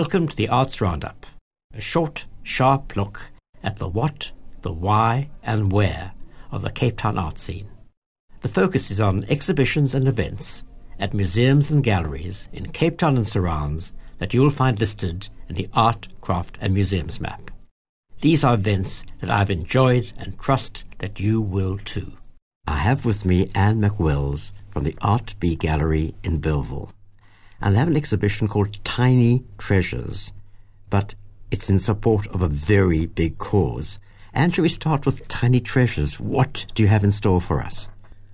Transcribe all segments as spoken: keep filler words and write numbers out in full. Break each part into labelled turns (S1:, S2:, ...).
S1: Welcome to the Arts Roundup, a short, sharp look at the what, the why and where of the Cape Town art scene. The focus is on exhibitions and events at museums and galleries in Cape Town and surrounds that you will find listed in the Art, Craft and Museums map. These are events that I've enjoyed and trust that you will too. I have with me Anne McWells from the Art B Gallery in Bellville. And they have an exhibition called Tiny Treasures, but it's in support of a very big cause. And shall we start with Tiny Treasures? What do you have in store for us?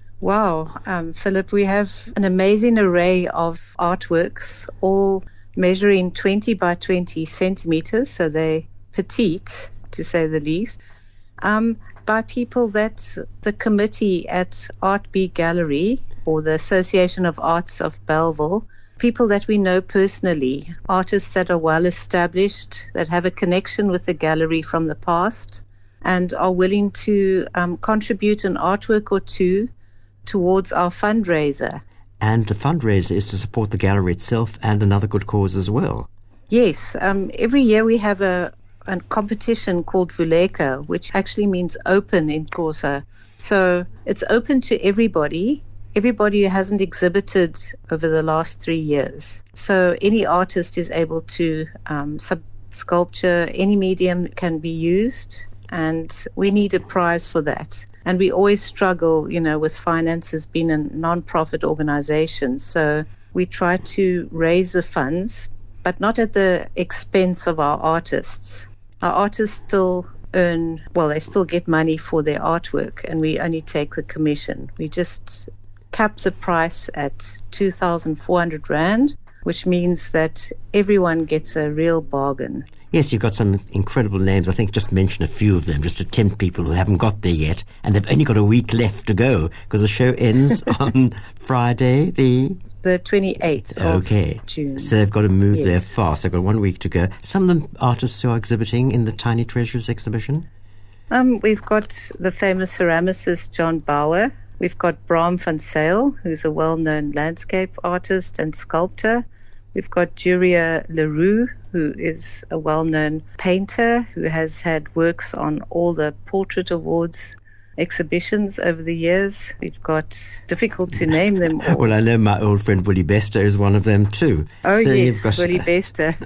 S2: Wow, um, Philip, we have an amazing array of artworks, all measuring twenty by twenty centimeters, so they're petite, to say the least, um, by people that the committee at Art B Gallery, or the Association of Arts of Bellville, people that we know personally, artists that are well established, that have a connection with the gallery from the past, and are willing to um, contribute an artwork or two towards our fundraiser.
S1: And the fundraiser is to support the gallery itself and another good cause as well.
S2: Yes. Um, every year we have a, a competition called Vuleka, which actually means open in Xhosa. So it's open to everybody. Everybody who hasn't exhibited over the last three years. So any artist is able to um, sub sculpture, any medium can be used, and we need a prize for that. And we always struggle, you know, with finances, being a non-profit organization. So we try to raise the funds, but not at the expense of our artists. Our artists still earn, well, they still get money for their artwork, and we only take the commission. We just cap the price at two thousand four hundred rand, which means that everyone gets a real bargain.
S1: Yes, you've got some incredible names. I think just mention a few of them just to tempt people who haven't got there yet, and they've only got a week left to go because the show ends on Friday, the...
S2: the twenty-eighth
S1: okay.
S2: of June.
S1: So they've got to move
S2: yes.
S1: there fast. They've got one week to go. Some of the artists who are exhibiting in the Tiny Treasures exhibition?
S2: Um, we've got the famous ceramicist John Bauer. We've got Bram van Zyl, who's a well-known landscape artist and sculptor. We've got Juria Leroux, who is a well-known painter who has had works on all the Portrait Awards exhibitions over the years. We've got, difficult to name them all.
S1: Well, I know my old friend Willie Bester is one of them too.
S2: Oh,
S1: so
S2: yes,
S1: you've got,
S2: Willie Bester.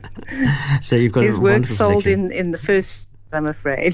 S1: So you've got
S2: his
S1: a
S2: work sold
S1: selection.
S2: in, in the first, I'm afraid.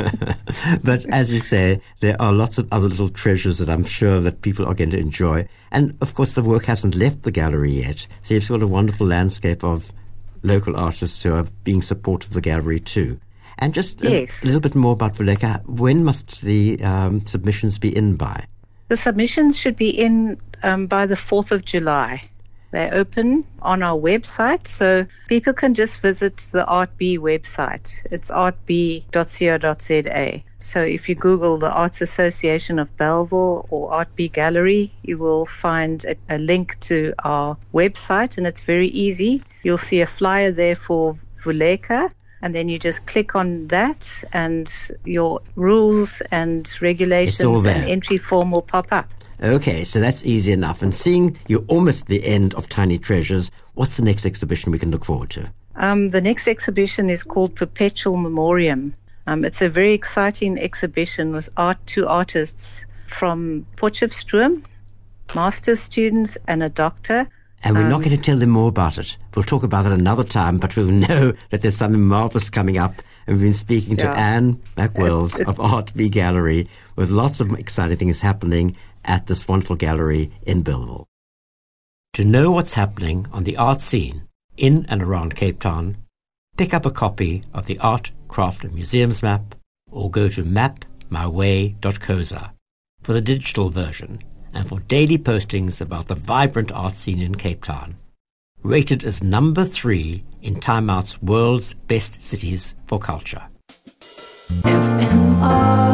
S1: But as you say, there are lots of other little treasures that I'm sure that people are going to enjoy. And of course, the work hasn't left the gallery yet. So you've got a wonderful landscape of local artists who are being supportive of the gallery too. And just a
S2: yes.
S1: little bit more about Vuleka. When must the um, submissions be in by?
S2: The submissions should be in um, by the fourth of July. They're open on our website, so people can just visit the Art B website. It's art b dot co dot za. So if you Google the Arts Association of Bellville or Art B Gallery, you will find a, a link to our website, and it's very easy. You'll see a flyer there for Vuleka, and then you just click on that, and your rules and regulations and entry form will pop up.
S1: Okay, so that's easy enough. And seeing you're almost at the end of Tiny Treasures, what's the next exhibition we can look forward to?
S2: Um, the next exhibition is called Perpetual Memoriam. Um, it's a very exciting exhibition with art two artists from Potchefstroom, master's students and a doctor.
S1: And we're
S2: um,
S1: not going to tell them more about it. We'll talk about it another time, but we'll know that there's something marvellous coming up. And we've been speaking to
S2: yeah.
S1: Anne McWells of Art B Gallery with lots of exciting things happening at this wonderful gallery in Bellville. To know what's happening on the art scene in and around Cape Town, pick up a copy of the Art, Craft and Museums map or go to map my way dot co dot za for the digital version and for daily postings about the vibrant art scene in Cape Town. Rated as number three in Time Out's World's Best Cities for Culture.
S3: F M R